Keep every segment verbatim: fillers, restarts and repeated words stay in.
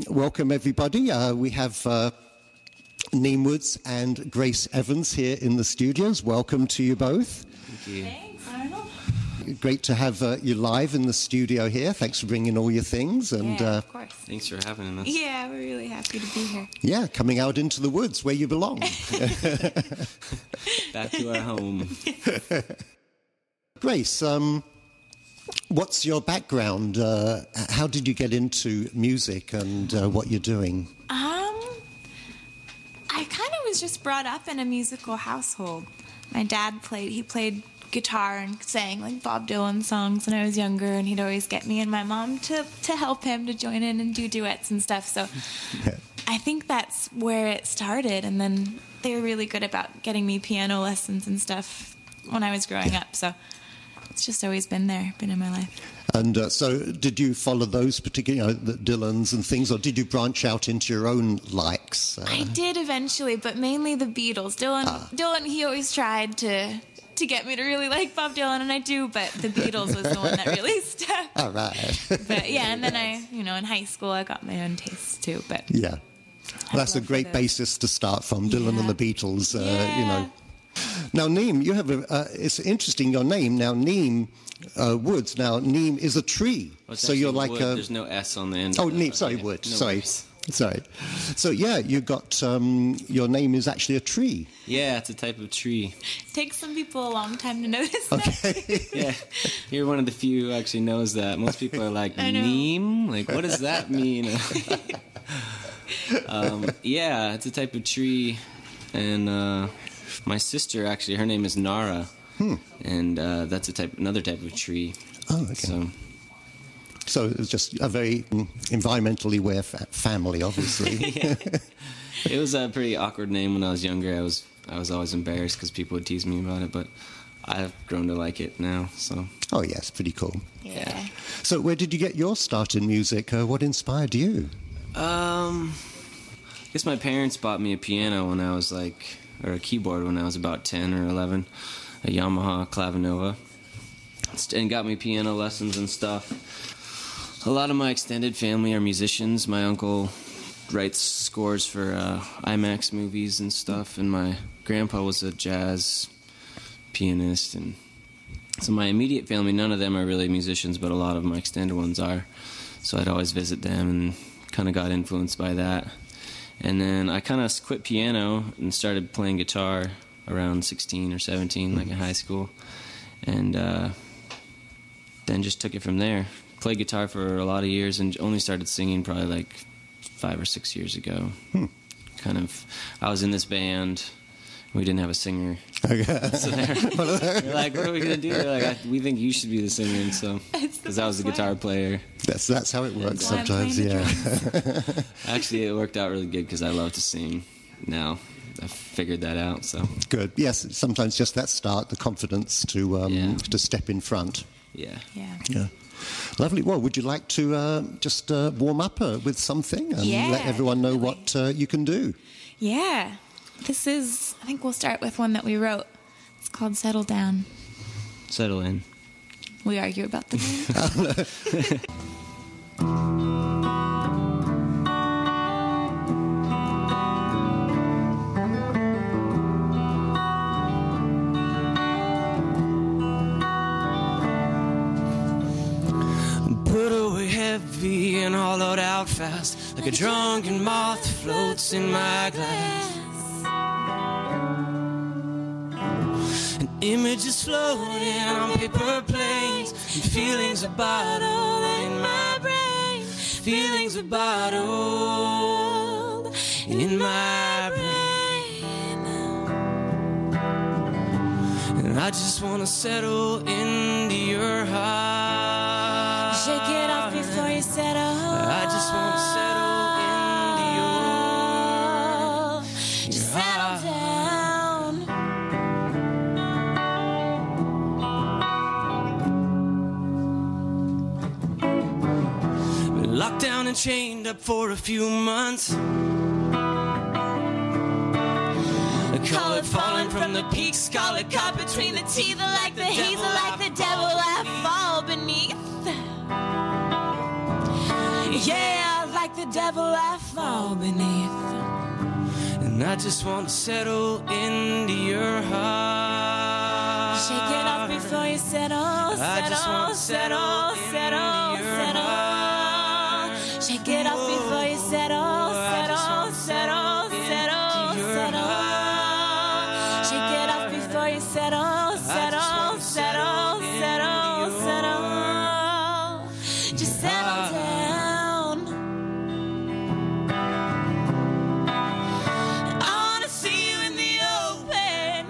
welcome everybody. Uh, we have uh, Neem Woods and Grace Evans here in the studios. Welcome to you both. Thank you. Thanks, Arnold. Great to have uh, you live in the studio here. Thanks for bringing all your things. And Yeah, uh, of course. Thanks for having us. Yeah, we're really happy to be here. yeah, coming out into the woods where you belong. Back to our home. Grace, um, what's your background? Uh, how did you get into music and uh, what you're doing? Um, I kind of was just brought up in a musical household. My dad played, he played guitar and sang like Bob Dylan songs when I was younger, and he'd always get me and my mom to, to help him to join in and do duets and stuff. So I think that's where it started, and then they were really good about getting me piano lessons and stuff when I was growing up. So it's just always been there, been in my life. And uh, so did you follow those particular, you know, the Dylans and things, or did you branch out into your own likes? Uh, I did eventually, but mainly the Beatles. Dylan, Ah. Dylan, he always tried to to get me to really like Bob Dylan, and I do, but the Beatles was the one that really stuck. all right. But yeah, and then I, you know, in high school, I got my own tastes too. But yeah. Well, that's a love great those. basis to start from, Dylan Yeah. and the Beatles, uh, Yeah. you know. Now, Neem, you have a, uh, it's interesting, your name. Now, Neem uh, Woods. Now, Neem is a tree. Well, it's so you're actually like wood. a... There's no S on the end. Oh, of Neem, that, sorry, yeah. wood. No sorry. worries. Sorry. So, yeah, you got, um, your name is actually a tree. Yeah, it's a type of tree. it takes some people a long time to notice that. Yeah, you're one of the few who actually knows that. Most people are like, I know. neem? Like, what does that mean? um, yeah, it's a type of tree. And uh, my sister, actually, her name is Nara. Hmm. And uh, that's a type, another type of tree. Oh, okay. So, So it's just a very mm, environmentally aware fa- family, obviously. yeah. It was a pretty awkward name when I was younger. I was I was always embarrassed because people would tease me about it, but I've grown to like it now. So Oh, yes, pretty cool. Yeah. So where did you get your start in music? Uh, what inspired you? Um, I guess my parents bought me a piano when I was like, or a keyboard when I was about ten or eleven, a Yamaha Clavinova, and got me piano lessons and stuff. A lot of my extended family are musicians. My uncle writes scores for uh, IMAX movies and stuff, and my grandpa was a jazz pianist. And so my immediate family, none of them are really musicians, but a lot of my extended ones are. So I'd always visit them and kind of got influenced by that. And then I kind of quit piano and started playing guitar around sixteen or seventeen, like in high school. And uh, then just took it from there. Played guitar for a lot of years and only started singing probably like five or six years ago. Hmm. Kind of, I was in this band. We didn't have a singer. Okay. So they're, they're like, what are we going to do? They're like, I, we think you should be the singer. And so, It's the because I was the best guitar way. player. That's that's how it works That's why I'm sometimes, playing yeah. the Actually, it worked out really good because I love to sing now. I figured that out, so Good. Yes, sometimes just that start, the confidence to um, Yeah. to step in front. yeah. Yeah. Yeah. Lovely. Well, would you like to uh, just uh, warm up uh, with something and Yeah, let everyone know definitely. what uh, you can do? Yeah. This is, I think we'll start with one that we wrote. It's called Settle Down. Settle in. We argue about the name. Put away heavy and hollowed out fast, like a drunken moth floats in my glass. An image is floating on paper planes, and feelings are bottled in my brain. Feelings are bottled in my brain. And I just wanna settle into your heart. Shake it off before you settle. I just wanna settle into your, Just your settle heart. down. Been locked down and chained up for a few months. Call it falling from the peak, scarlet caught between the teeth, like the hazel, like the devil I fall beneath. Yeah, like like the devil I fall beneath. And I just want to settle into your heart. Shake it off before you settle, I just want settle, to settle, settle, into your settle. heart. Shake it off before you settle, settle, settle, settle, settle. Shake it off before you settle, settle, settle, settle, settle. Just settle down. I wanna see you in the open.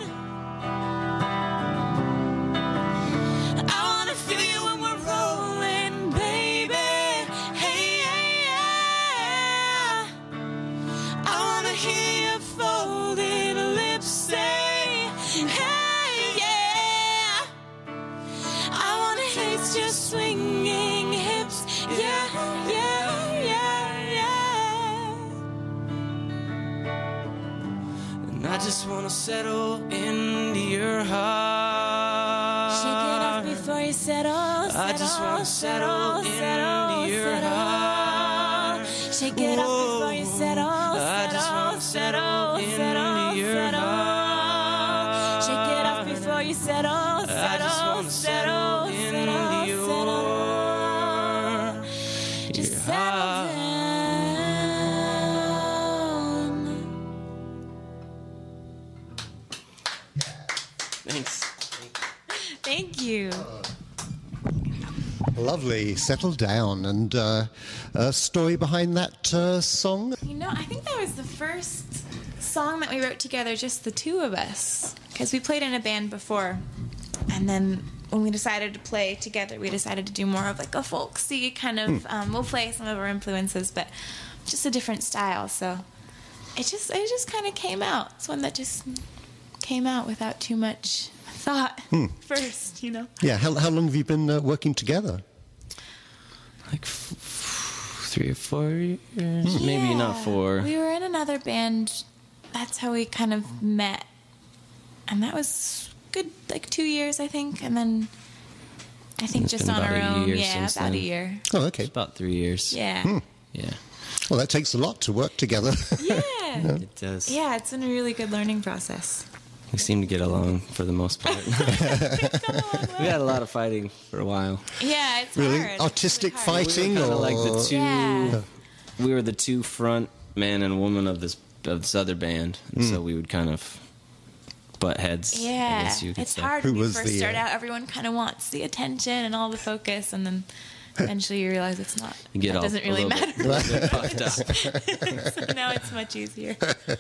I wanna feel you when we're rolling, baby. Hey, hey, yeah. I wanna hear your folded lips say, hey, yeah. I wanna taste your swinging hips, yeah, yeah, yeah, yeah. And I just want to settle into your heart. Shake it off before you settle, settle, I just wanna settle settle, into your settle. heart. Shake it off before you settle, I just settle, wanna settle settle, into settle, your settle. heart. Shake it off before you settle, I just settle, wanna settle, settle into settle, your, settle. Just your settle heart. down. Thanks. Thank you. Lovely. Settle down. And uh, a story behind that uh, song? You know, I think that was the first song that we wrote together, just the two of us, because we played in a band before, and then when we decided to play together, we decided to do more of like a folksy kind of. Um, we'll play some of our influences, but just a different style. So it just it just kind of came out. It's one that just came out without too much thought first, you know. Yeah. How, how long have you been uh, working together? Like f- f- three or four years, maybe Yeah. not four. We were in another band. That's how we kind of met, and that was good, like two years, I think. And then I think It's just been on about our a own, year yeah, since about a then. year. Oh, okay. It's about three years. Yeah, Yeah, Well, that takes a lot to work together. yeah, it does. yeah. It's been a really good learning process. We seem to get along for the most part. We had a lot of fighting for a while. Yeah, it's Really? hard. Artistic It's really hard. fighting? We were kind of or- like the two. Yeah. We were the two front man and woman of this of this other band, and so we would kind of butt heads. I Yeah, guess you could it's say. hard Who when you was first the, start uh, out. Everyone kind of wants the attention and all the focus, and then eventually you realize it's not. You get that all doesn't a really little matter. bit, a little bit puffed up. So now it's much easier.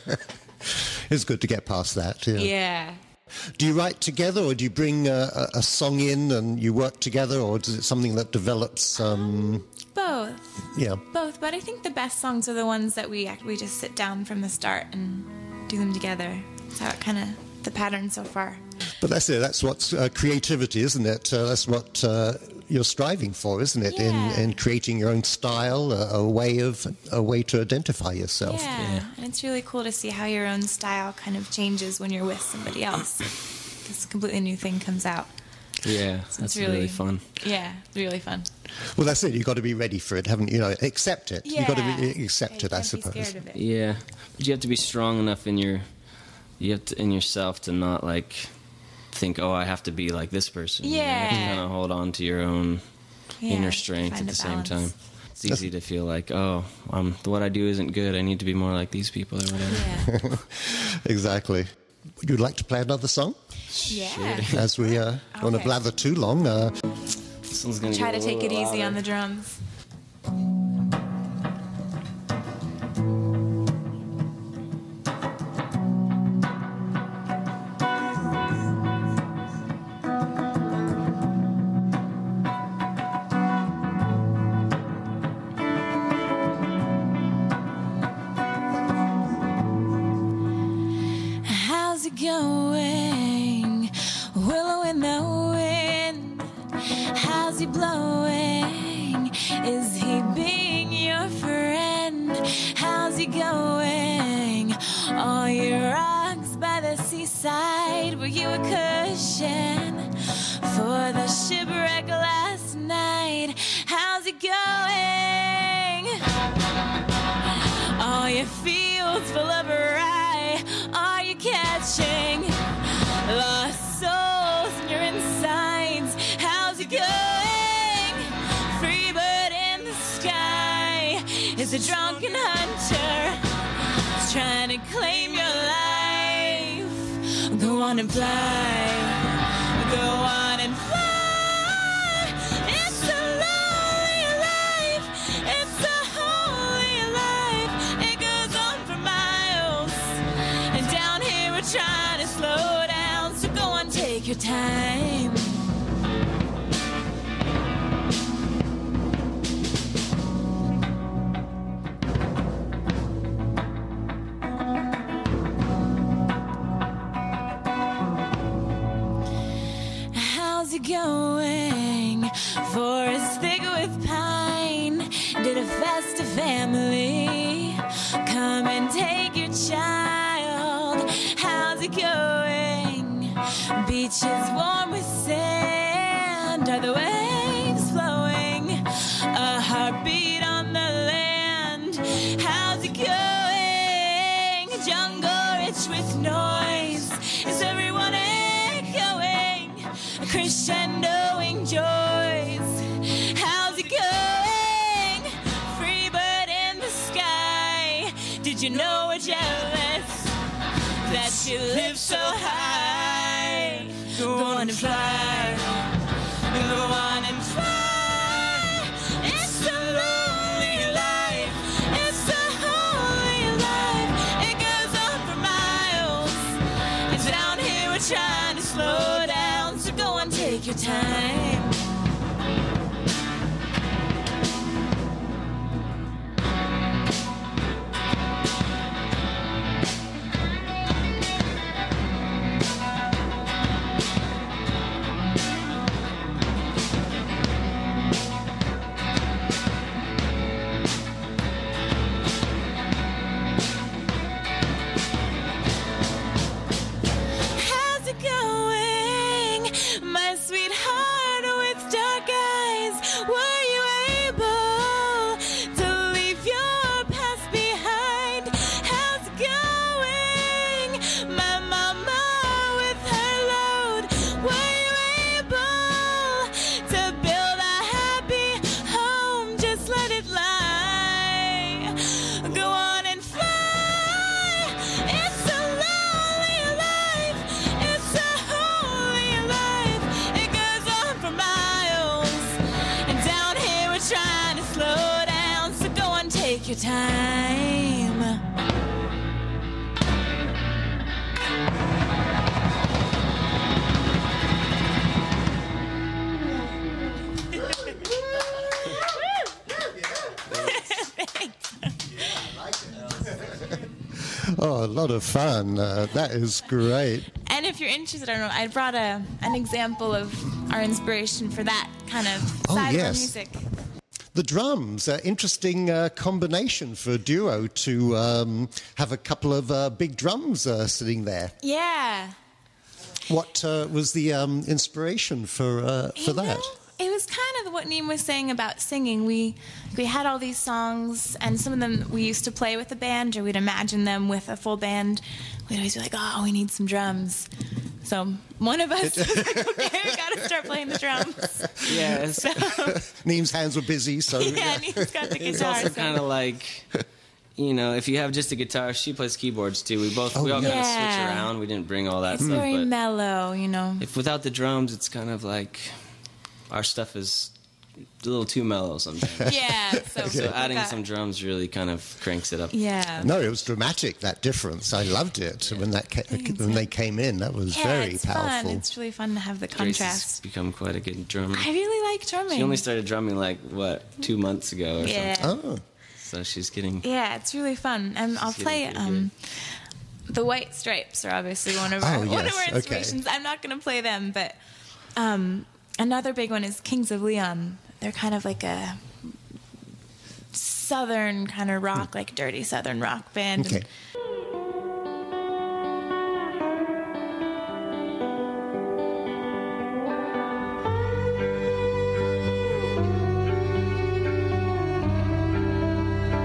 It's good to get past that. Yeah. Yeah. Do you write together, or do you bring a, a, a song in and you work together, or is it something that develops? Um, Both. yeah. Both, but I think the best songs are the ones that we act- we just sit down from the start and do them together. That's how it kind of the pattern so far. But that's it. That's what uh, creativity, isn't it? Uh, that's what uh, you're striving for, isn't it? Yeah. In in creating your own style, a, a way of a way to identify yourself. Yeah. and it's really cool to see how your own style kind of changes when you're with somebody else. This completely new thing comes out. Yeah, So that's it's really, really fun. Yeah, really fun. Well, that's it. You've got to be ready for it, haven't you? You know, accept it. You've got to Yeah. be, accept You it, I can't be suppose. scared of it. Yeah, but you have to be strong enough in your, you have to in yourself to not like think, oh, I have to be like this person. You have to Yeah. kind of hold on to your own Yeah, inner strength find at the a same balance. time. It's easy to feel like, oh, um, what I do isn't good. I need to be more like these people or whatever. Yeah. Exactly. Would you like to play another song Yeah. as we uh, don't want to Okay. blather too long? Uh, This one's gonna Try get to a take it little easy louder. on the drums. How's it going? Willow in the wind. How's he blowing? Is he being your friend? How's he going? All your rocks by the seaside. Were you a cushion for the shipwreck last night? How's it going? Are your fields full of rye? Are you catching lost souls in your insides? How's it going? Free bird in the sky is a drunken hunter trying to claim your life. Go on and fly. Go on and fly. It's a lonely life. It's a holy life. It goes on for miles. And down here we're trying to slow down. So go on, take your time. How's it going? Forest thick with pine. Did a festive family come and take your child? How's it going? Beaches warm with sand. Are the waves flowing? A heartbeat on the land. How's it going? Jungle rich with noise. Is everyone echoing? Crescendoing joys. How's it going? Free bird in the sky. Did you know we're jealous that you live so high? Go on and fly. Go on and fly. It's a lonely life. It's a holy life. It goes on for miles. And down here we're trying to slow down. So go and take your time. How's it going? My sweetheart with dark eyes. Were you able to leave your past behind? How's it going? My mama with her load. Were you able to build a happy home? Just let it lie. Go on and fly. It's a lonely life. It's a holy life. It goes on for miles. And down here we're trying to slow down. So go on, take your time. Oh, a lot of fun. Uh, that is great. And if you're interested, I don't know, I brought a an example of our inspiration for that kind of Oh, side of our yes. music. The drums, uh, interesting uh, combination for a duo to um, have a couple of uh, big drums uh, sitting there. Yeah. What uh, was the um, inspiration for uh, for You that? know, it was kind of what Neem was saying about singing. We we had all these songs, and some of them we used to play with a band, or we'd imagine them with a full band. We'd always be like, "Oh, we need some drums." So one of us was like, "Okay, we got to start playing the drums." Yeah, it's, So Neem's hands were busy, so yeah, Neem's got the it's guitar. also so- kind of like, you know, if you have just a guitar, she plays keyboards too. We both Oh, we all kind of yeah. switch around. We didn't bring all that It's stuff, very but mellow, you know. if without the drums, it's kind of like our stuff is a little too mellow sometimes. Yeah. So, So adding that- some drums really kind of cranks it up. Yeah. no, it was dramatic. That difference, I loved it when that ca- when they came in. That was Yeah, very it's powerful. fun. It's really fun to have the Grace has contrast. become quite a good drummer. I really like drumming. She only started drumming like what two months ago or yeah. something. Oh, So she's getting Yeah, it's really fun. And I'll She's play getting pretty um the White Stripes are obviously one of our Oh, one of yes, our okay. inspirations. I'm not going to play them, but um another big one is Kings of Leon. They're kind of like a southern kind of rock, like dirty southern rock band. okay. And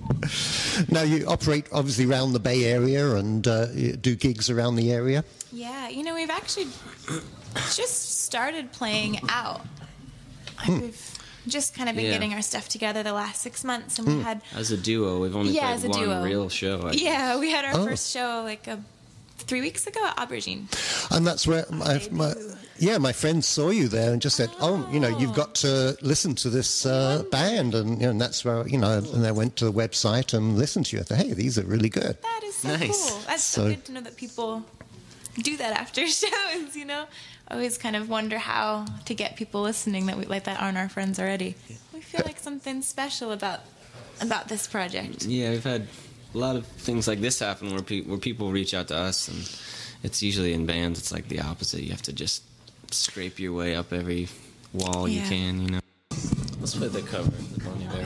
Now, you operate obviously around the Bay Area and uh, you do gigs around the area. Yeah, you know, we've actually just started playing out. Like we've just kind of been Yeah. getting our stuff together the last six months, and we had As a duo, we've only Yeah, as a played one duo. real show. I yeah, we had our Oh. first show like a, three weeks ago at Aubergine. And that's where my, my yeah, my friend saw you there and just said, "Oh, you know, you've got to listen to this uh, band," and, you know, and that's where you know. And I went to the website and listened to you. I thought, "Hey, these are really good." That is so Nice. cool. That's so, So- good to know that people do that after shows. You know, I always kind of wonder how to get people listening that we like that aren't our friends already. We feel like something special about about this project. Yeah, we've had a lot of things like this happen where pe- where people reach out to us, and it's usually in bands. It's like the opposite. You have to just scrape your way up every wall you Yeah. can. You know. Let's play the cover, the Bon Iver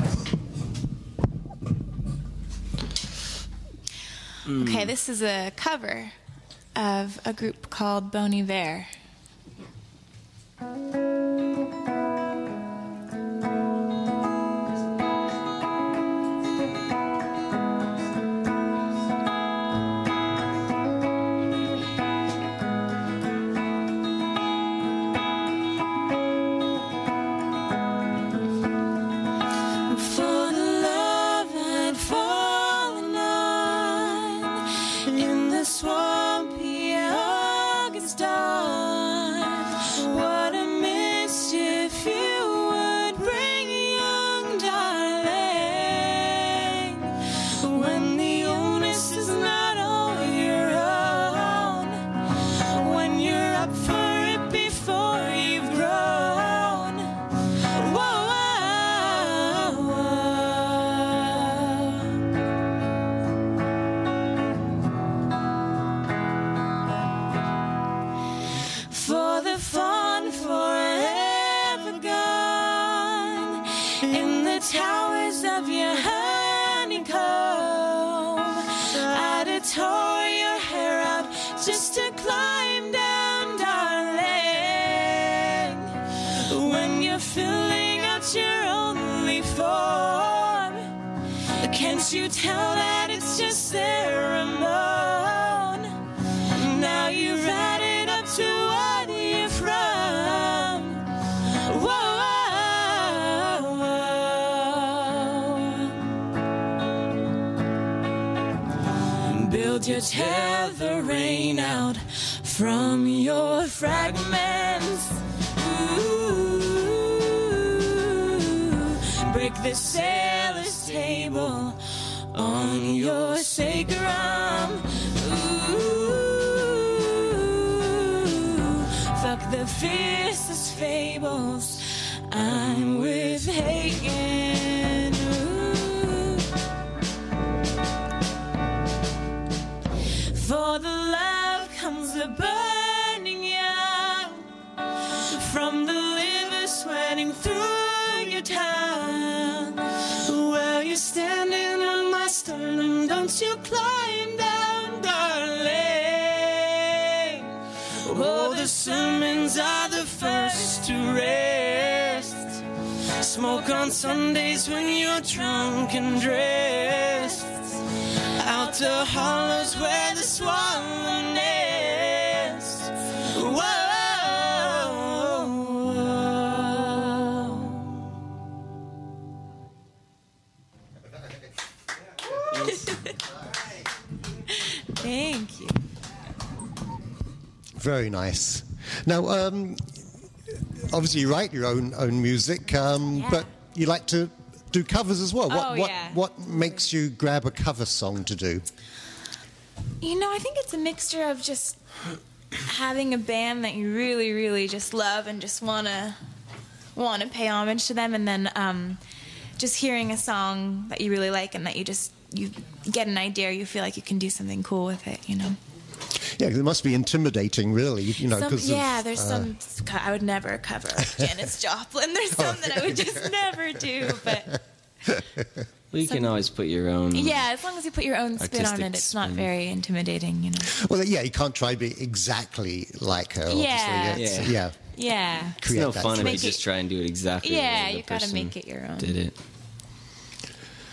one. Okay, this is a cover of a group called Bon Iver. For the love I'd fallen on in the swampy August dawn. What a mischief you would bring, young darling, when the onus is not all your own, when you're up for it before you've grown. Whoa, whoa, whoa. For the fun forever gone in the towers of your honeycomb, I'd have tore your hair out just to climb down, darling. When you're filling out your only form, can't you tell that it's just ceremony? Now you've added up to what you're from. Whoa, whoa, whoa. Build your tethering out from your fragments. Ooh, break the sailor's table on your sacrum. Ooh, fuck the fiercest fables. I'm with Hagen. Ooh. For the love comes a burning young, from the liver sweating through your tongue. Well, you're standing on my sternum, don't you climb down, darling. Oh, the sermons are the first to rest. Smoke on Sundays when you're drunk and dressed. Out to hollows where the swallow nest. Whoa. Thank you. Very nice. Now, um, obviously, you write your own own music, um, Yeah. but you like to do covers as well. What Oh, what yeah. what makes you grab a cover song to do? You know, I think it's a mixture of just having a band that you really, really just love and just wanna wanna pay homage to them, and then um, just hearing a song that you really like and that you just you get an idea, you feel like you can do something cool with it. You know. Yeah, 'cause it must be intimidating, really. You know, Some, because yeah, there's some I would never cover like Janis Joplin. There's some that I would just never do, but Well, you can always put your own. yeah, as long as you put your own spin on Artistic it, it's not spin. very intimidating. You know. well, yeah, you can't try to be exactly like her. Obviously. Yeah. It's- Yeah. yeah. Yeah. It's Create no that fun if you Make just it- try and do it exactly. the Yeah, way the you gotta person make it your own. Did it?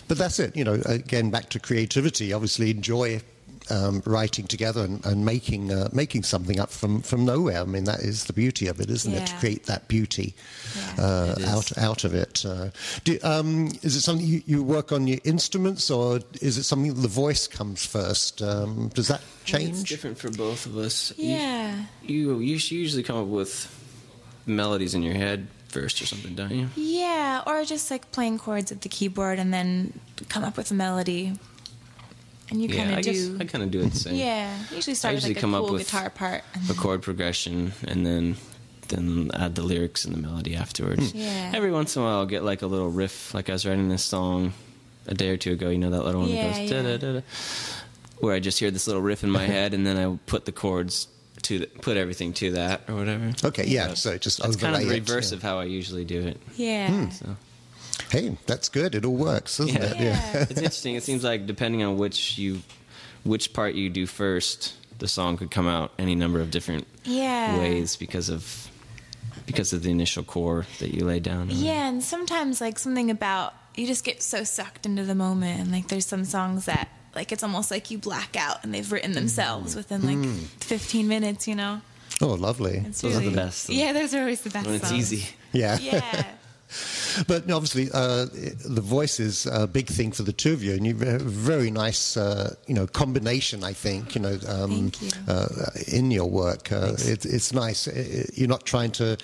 But that's it. You know, again, back to creativity. Obviously, enjoy um, writing together and, and making uh, making something up from, from nowhere. I mean, that is the beauty of it, isn't Yeah. it? To create that beauty Yeah. uh, It is. out out of it. Uh, do, um, is it something you, you work on your instruments, or is it something the voice comes first? Um, does that It's change? different for both of us. You- Yeah. You, you usually come up with melodies in your head first or something, don't you? Yeah, or just like playing chords at the keyboard and then come up with a melody. And you yeah, kind I of guess do. I kind of do it the same. Yeah, usually start usually with like come a up cool with guitar part. And A then, chord progression, and then then add the lyrics and the melody afterwards. Yeah. Every once in a while, I'll get like a little riff. Like I was writing this song a day or two ago. You know that little one Yeah, that goes yeah. da da da da, where I just hear this little riff in my head, and then I put the chords to the, put everything to that or whatever. Okay, yeah. So just That's kind of the overlay it, reverse yeah. of how I usually do it. yeah. So Hey, that's good. It all works, doesn't Yeah. it? Yeah. it's interesting. It seems like depending on which you which part you do first, the song could come out any number of different Yeah. ways because of because of the initial core that you lay down. Yeah, and sometimes like something about you just get so sucked into the moment, and like there's some songs that like it's almost like you black out and they've written themselves within like fifteen minutes, you know. Oh, lovely. It's Those are the really, best. Yeah, those are always the best. when it's songs. easy. Yeah. Yeah. But obviously, uh, the voice is a big thing for the two of you, and you have a very nice, uh, you know, combination. I think, you know, um, Thank you. Uh, in your work, uh, it, it's nice. It, you're not trying to.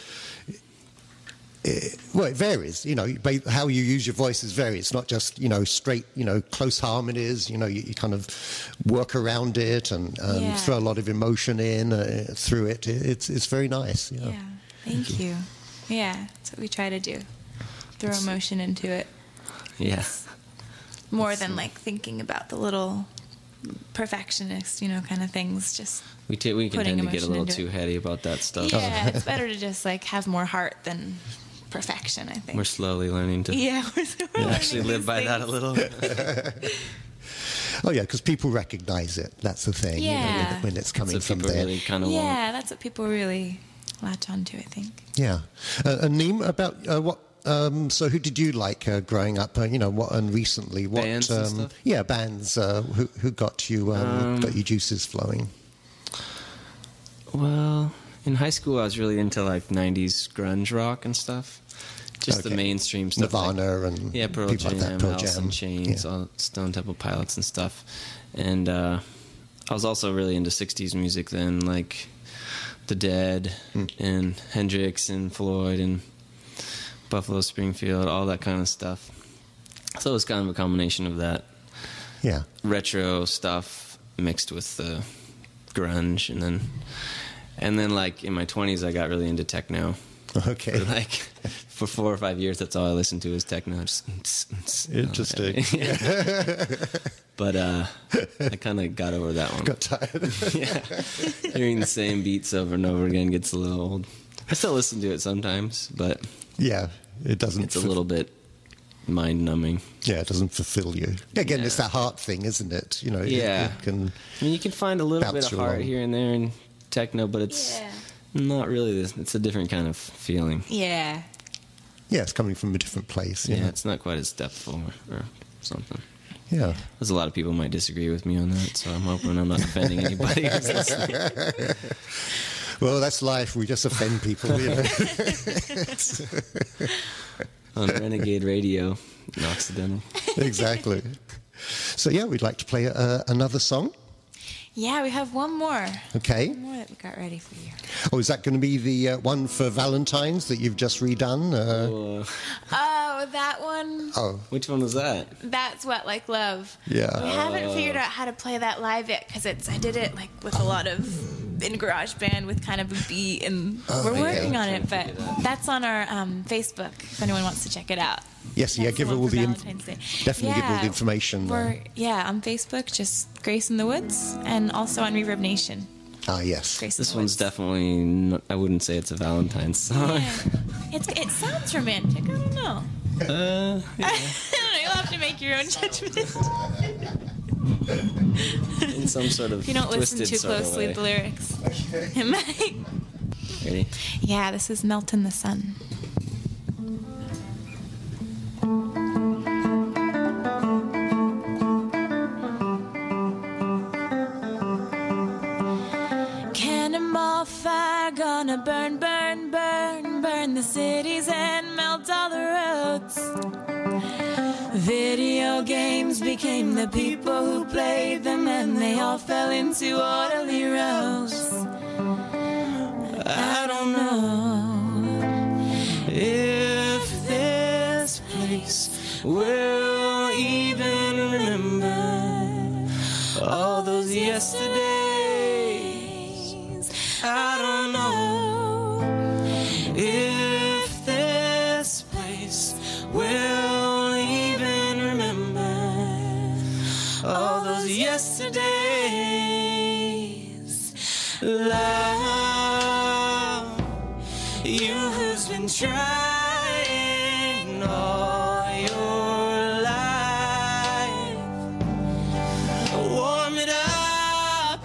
It, well, it varies. You know, ba- how you use your voices vary. It's not just you know straight, you know, close harmonies. You know, you, you kind of work around it and um, Yeah. throw a lot of emotion in uh, through it. it. It's it's very nice. Yeah. Yeah. Thank you. Yeah, that's what we try to do. Throw emotion into it. Yeah. More than like thinking about the little perfectionist, you know, kind of things. Just We t- we can Putting tend to get a emotion little into too it. heady about that stuff. yeah, it's better to just like have more heart than perfection, I think. We're slowly learning to yeah, we're, we're actually learning live these by that a things. little. Oh yeah, because people recognise it. That's the thing. You know, Yeah. when, when it's coming So from people there. really kind of want. Yeah, that's what people really latch onto, I think. Yeah. Uh, and Neem, about uh, what? Um, so, who did you like uh, growing up? Uh, you know, what and recently? What? Bands and um, stuff? Yeah, bands. Uh, who who got you um, Um, got your juices flowing? Well, in high school, I was really into like nineties grunge rock and stuff. Just the Okay. mainstream stuff. like- Nirvana and yeah, Pearl people Jam, like that. Pearl Alice Jam. in Chains, Yeah. all Stone Temple Pilots and stuff. And uh, I was also really into sixties music then, like The Dead Hmm. and Hendrix and Floyd and Buffalo Springfield, all that kind of stuff. So it was kind of a combination of that Yeah. retro stuff mixed with the grunge, and then and then like in my twenties, I got really into techno. Okay. For like for four or five years, that's all I listened to was techno. Just, Interesting. But uh, I kind of got over that one. Got tired. Yeah, hearing the same beats over and over again gets a little old. I still listen to it sometimes, but Yeah. It doesn't. it's a fu- little bit mind numbing. Yeah, it doesn't fulfill you. Again, Yeah. it's that heart thing, isn't it? You know. it- Yeah. It can. I mean, you can find a little Bounce bit of you heart along. here and there in techno, but it's Yeah. not really this. It's a different kind of feeling. Yeah. Yeah, it's coming from a different place. Yeah, Yeah. it's not quite as depthful or, or something. Yeah. There's a lot of people who might disagree with me on that, so I'm hoping I'm not offending anybody who's listening. Well, that's life. We just offend people. You know? On Renegade Radio in Occidental. Exactly. So yeah, we'd like to play uh, another song. Yeah, we have one more. Okay. One more that we got ready for you. Oh, is that going to be the uh, one for Valentine's that you've just redone? Uh, Uh, Oh, that one. oh, which one was that? That's Wet Like Love. Yeah. We haven't Oh. figured out how to play that live yet because it's I did it like with a lot of in GarageBand with kind of a beat, and we're yeah. working on it. Trying to But figure that. that's on our um, Facebook if anyone wants to check it out. yes. Yeah. That's Give the her one all for the inf- Valentine's Day. definitely give all the Yeah, information. uh, We're yeah on Facebook, just Grace in the Woods, and also on Reverb Nation. ah, yes. Grace in This the one's Woods. definitely, not, I wouldn't say it's a Valentine's song. Yeah. It's, it sounds romantic. I don't know. Uh, yeah. You'll have to make your own judgment. In some sort of If you don't listen twisted too sort of closely way. to the lyrics, it might. Ready? Yeah, this is Melt in the Sun. gonna burn, burn, burn, burn the cities and melt all the roads. Video games became the people who played them, and they all fell into orderly rows. I don't know if this place will even remember all those yesterdays. I don't know if this place will even remember all those yesterdays. Love, you who's been trying all your life, warm it up,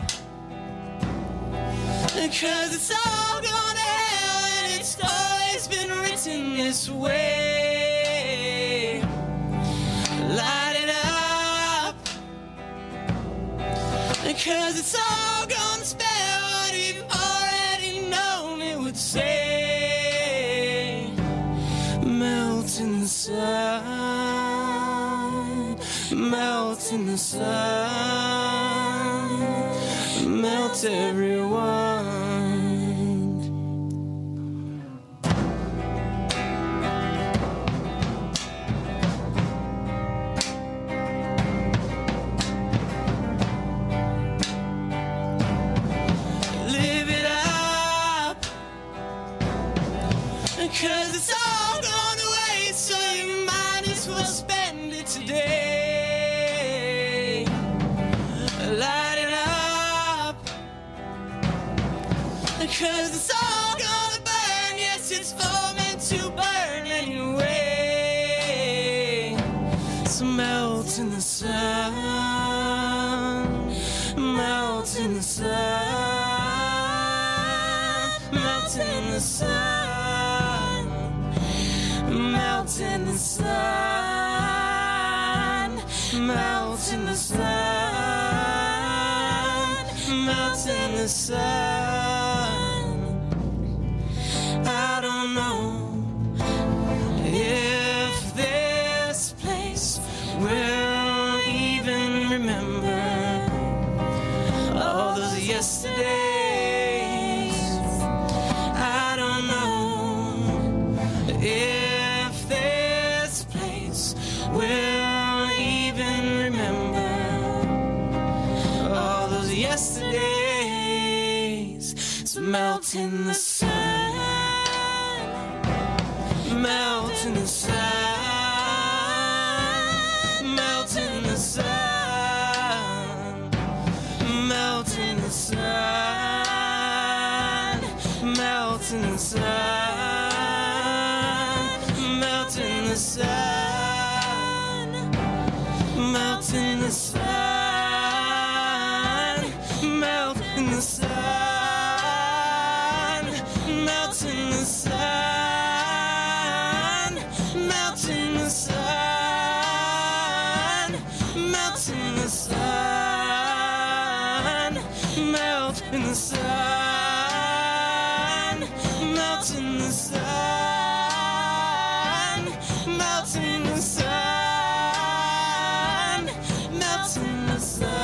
because it's all gone to hell, and it's always been written this way. Light it up, because it's all gone to spell what you've already known it would say. Melt in the sun, melt in the sun, melt everyone. Live it up, cause it's all gone away, so you might as well spend it today. Light it up, cause it's all gonna burn. Yes, it's all meant to burn anyway. So melt in the sun, melt in the sun, melt in the sun, melt in the sun, melt in the sun, melt in the sun. I don't know if this place will even remember all those yesterdays. I don't know if this place will even remember all those yesterdays. So melt in the sun, melt in the sun, melt in the sun, melt in the sun, melt in the sun, melt in the sun, melt in the sun, melt in the sun, melt in the sun, melt in the sun, melt in the sun, melt in the sun, melt in the sun, melt in the sun, melt in the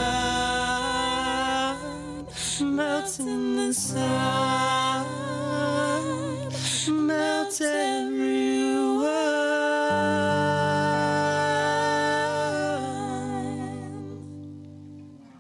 sun, melt in the sun, melt everyone.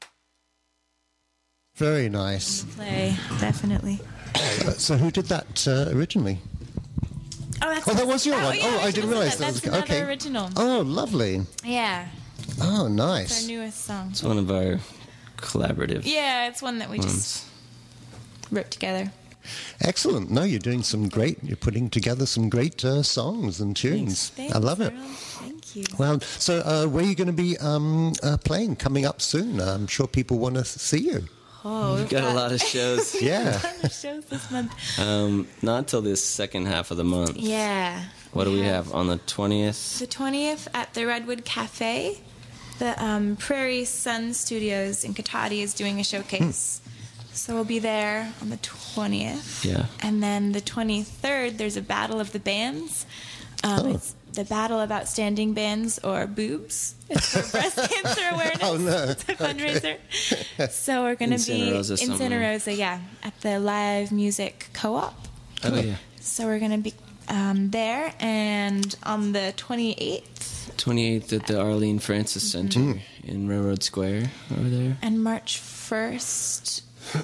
Very nice. Play, definitely. Uh, So who did that uh, originally? Oh, that's Oh, that was your one. yeah, Oh, I should didn't have realise said that That's was- another okay. original. Oh, lovely. Yeah, Oh, it's our nice. newest song. It's one of our collaborative Yeah, it's one that we just ones. wrote together. Excellent. No, you're doing some great, you're putting together some great uh, songs and tunes. Thanks, I love it. Earl. Thank you. Well, so uh, where are you going to be um, uh, playing coming up soon? I'm sure people want to see you. Oh, We've got a lot of shows. Yeah. ton of shows this month. Um, not until this second half of the month. Yeah. What do we have on the twentieth? The twentieth at the Redwood Cafe. The um, Prairie Sun Studios in Katati is doing a showcase. So we'll be there on the twentieth. Yeah. And then the twenty-third, there's a battle of the bands. Um, Oh. It's the battle of outstanding bands or boobs. It's for breast cancer awareness. Oh, no. It's a fundraiser. So we're going In to Santa be Rosa in Santa somewhere. Rosa, yeah, at the Live Music Co-op. Oh yeah. So we're going to be um, there. And on the twenty-eighth twenty-eighth at the Arlene Francis Center in Railroad Square over there. and March first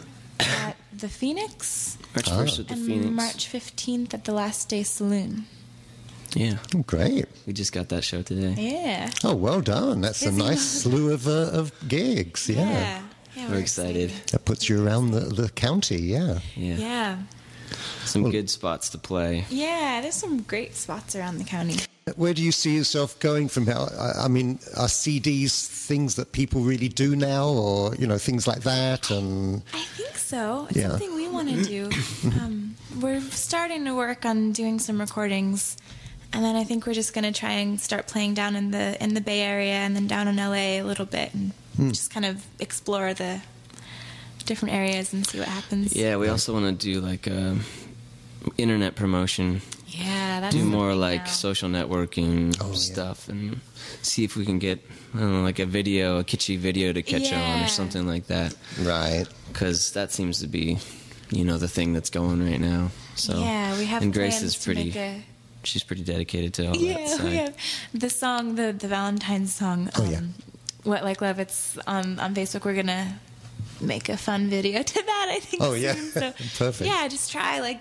at the Phoenix. March first at the and Phoenix. March fifteenth at the Last Day Saloon. Yeah. Oh, great. We just got that show today. Yeah. Oh, well done. That's a Busy nice month. slew of, uh, of gigs. Yeah. Yeah. Yeah, We're excited. That puts you around the, the county, yeah. Yeah. Yeah. Some good spots to play. Yeah, there's some great spots around the county. Where do you see yourself going from here? I, I mean, are C Ds things that people really do now, or, you know, things like that? And I think so. It's Yeah. something we want to do. Um, we're starting to work on doing some recordings, and then I think we're just going to try and start playing down in the in the Bay Area and then down in L A a little bit, and just kind of explore the different areas and see what happens. Yeah, we also want to do like um, internet promotion. Yeah, that's Do the more thing like now. social networking Oh, yeah. stuff and see if we can get, I don't know, like a video, a kitschy video to catch on Yeah. or something like that. right. Because that seems to be, you know, the thing that's going right now. So Yeah, we have and Grace plans is to pretty. make a- She's pretty dedicated to all that Yeah, side. we have the song, the the Valentine's song. Oh, yeah. What Like Love? It's on on Facebook. We're gonna make a fun video to that. I think. Oh, yeah. soon. So, Perfect. Yeah, just try like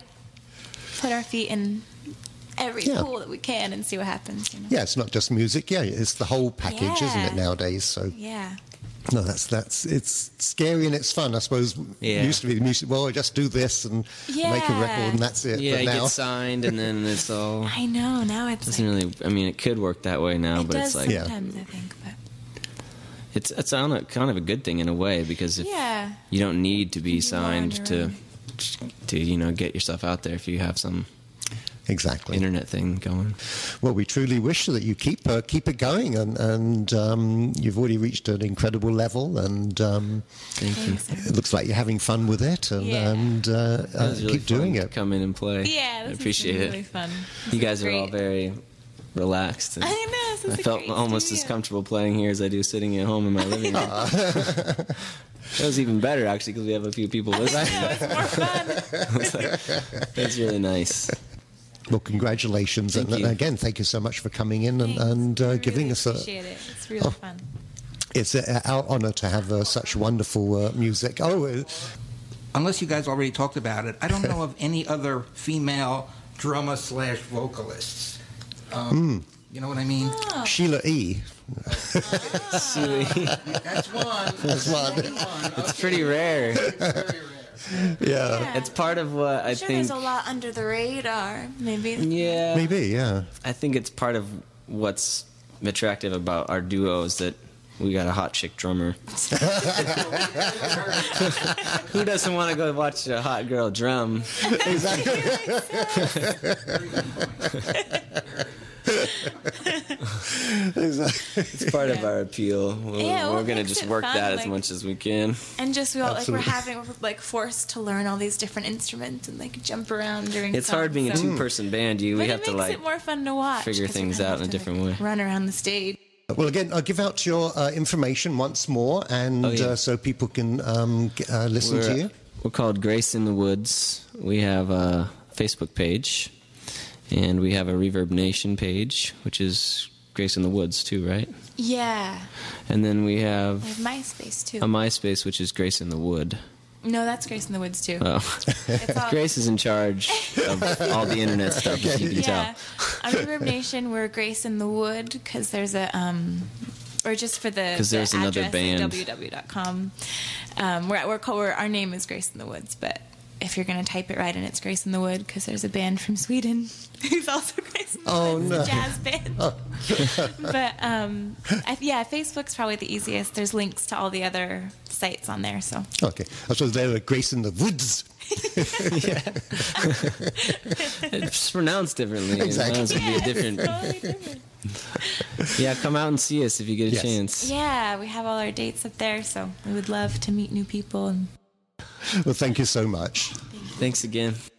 put our feet in every Yeah. pool that we can and see what happens. You know? Yeah, it's not just music. Yeah, it's the whole package, isn't it, Yeah. nowadays? So, Yeah. no, that's, that's, it's scary and it's fun. I suppose Yeah. it used to be the music, well, I just do this and make a Yeah. record and that's it. Yeah, but you now, get signed and then it's all. I know. Now it's Doesn't like, really. I mean, it could work that way now, it but does it's like Yeah. sometimes. I think, but it's it's on a, kind of a good thing in a way because if yeah. you don't need to be You can do more on signed your to own. to you know get yourself out there if you have some exactly. internet thing going. Well, we truly wish that you keep uh, keep it going, and and um, you've already reached an incredible level, and um, Thank you. Thanks, it looks like you're having fun with it, and, Yeah. and uh, It uh, was really keep doing fun to it. Come in and play. Yeah, I this appreciate has it. been really fun. This You is guys are all great. very relaxed. And I know. This is I a felt great almost as studio. comfortable playing here as I do sitting at home in my living room. That was even better actually because we have a few people listening. Yeah, it's more fun. I was like, that's really nice. Well, congratulations, Thank and, you. and again, thank you so much for coming in and, Thanks. and uh, I giving really us a. appreciate it. It's really Oh. fun. It's a, our honour to have uh, such wonderful uh, music. Oh, uh, Unless you guys already talked about it, I don't know of any other female drummer slash vocalists. Um, You know what I mean? Oh. Sheila E. Silly. That's one. That's one. It's pretty rare. It's very rare. Yeah, It's part of what I I'm sure think. there's a lot under the radar. Maybe. Yeah, maybe. Yeah. I think it's part of what's attractive about our duo is that we got a hot chick drummer. Who doesn't want to go watch a hot girl drum? Exactly. It's part of our appeal. We're, Yeah, well, we're it gonna makes just it work fun, that as like- much as we can. And just we all like Absolutely. we're having we're like forced to learn all these different instruments and like jump around during. It's hard songs, being a so- two-person band. You we But have it to makes like it more fun to watch. figure 'cause we things kinda out have in a to, different like, way. Run around the stage. Well, again, I'll give out your uh, information once more, and Oh, yeah. uh, so people can um, g- uh, listen we're, to you. We're called Grace in the Woods. We have a Facebook page, and we have a Reverb Nation page, which is Grace in the Woods too, right? Yeah, And then we we have have MySpace too. a MySpace, which is Grace in the Wood. no, that's Grace in the Woods too. Oh. It's all- Grace is in charge of all the internet stuff, as you can yeah, tell. on Reverb Nation we're Grace in the Wood because there's a um, or just for the 'Cause the there's another address band. at w w w dot com. Um, we're, we're, called, we're our name is Grace in the Woods, but if you're gonna type it right in, it's Grace in the Wood because there's a band from Sweden who's also Grace in the Oh, Woods, no. a jazz band. But um, I, yeah, Facebook's probably the easiest. There's links to all the other sites on there, so Okay, I suppose they're Grace in the Woods. It's pronounced differently. It Exactly. might as well be a different. totally different. Yeah, come out and see us if you get a Yes. chance. Yeah, we have all our dates up there, so we would love to meet new people. And Well, thank you so much. Thanks again.